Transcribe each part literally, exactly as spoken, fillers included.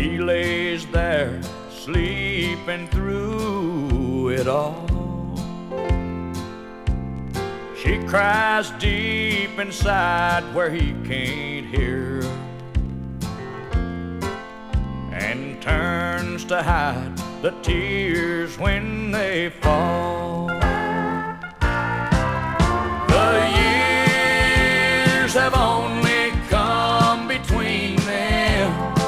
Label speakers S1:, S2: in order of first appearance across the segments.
S1: She lays there sleeping through it all. She cries deep inside where he can't hear, and turns to hide the tears when they fall. The years have only come between them.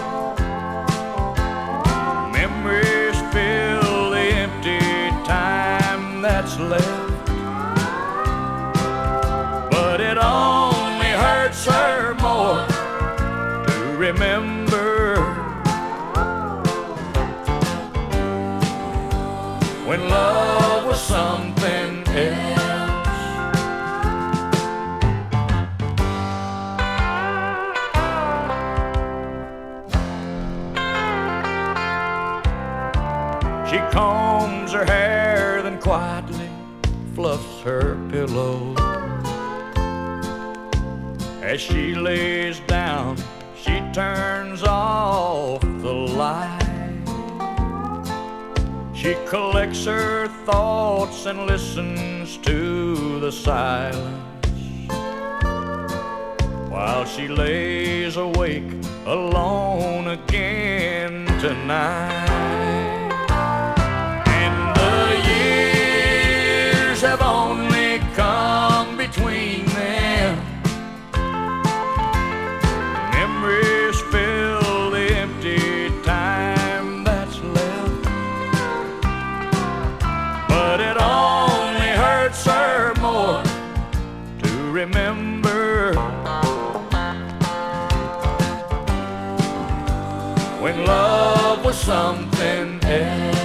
S1: Memories fill the empty time that's left. But it only hurts her more to remember when love was something else. She combs her hair, then quietly fluffs her pillow. As she lays down, she turns off the light. She collects her thoughts and listens to the silence while she lays awake alone again tonight. And the years have only come between them. Memories fill the empty time that's left. But it only hurts her more to remember when love was something else.